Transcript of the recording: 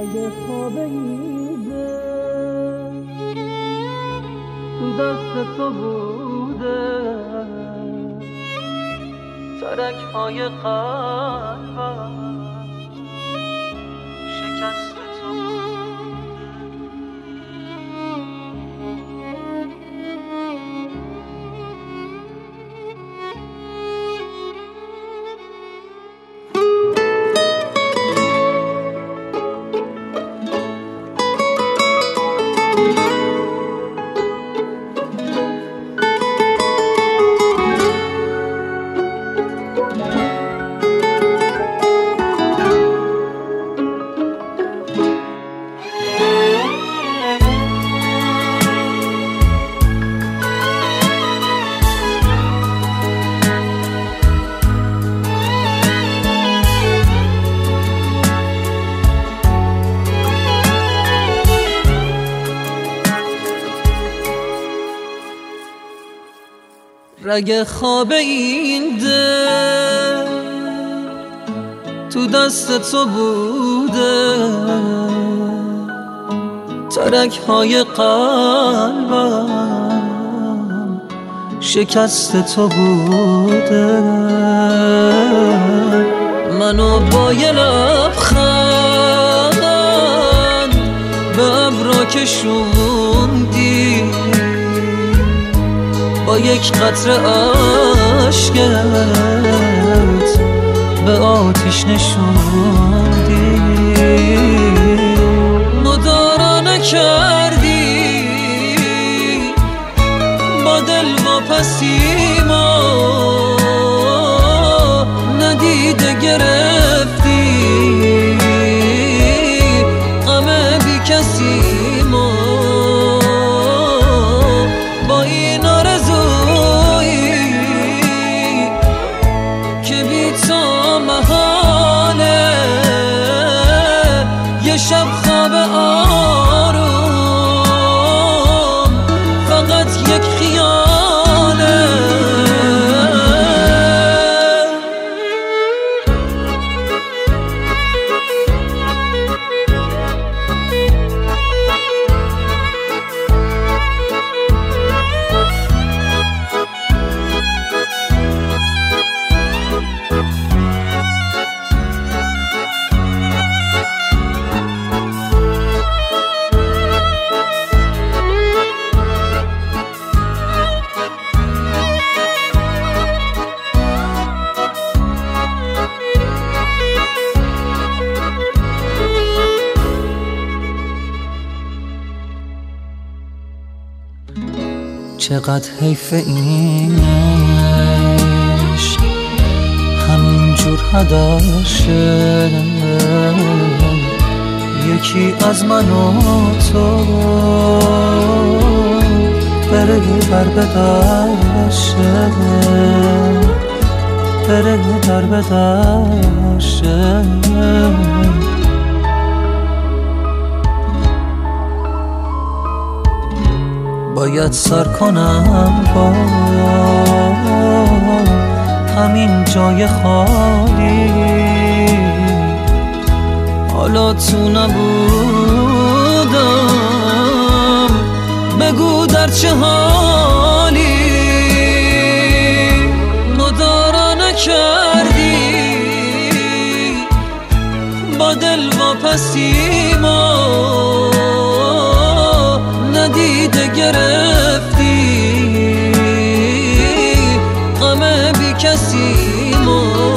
اگه خواب این دل تو دست تو بوده، ترک‌های قلبم شکست تو بوده. رگ خواب این دل تو دست تو بوده، ترک‌های قلبم شکست تو بوده. منو با یه لبخند به ابرا کشوندی، با یک قطره اشکت به آتیش نشوندی. مدارا نکردی با دل واپسیما، ندیده گرفتی غم بی کسی ما. با این آرزویی که بی تو محاله، یه شب خواب آروم فقط یک خیاله. چقدر حیف این عشق همینجور هدر شه، یکی از من و تو بره در به در شه، بره در به در شه. باید سر کنم با همین جای خالی، حالا تو نبودم بگو در چه حالی. مدارا نکردی با دل واپسیما، ندیده گرفتی غم بی کسی ما.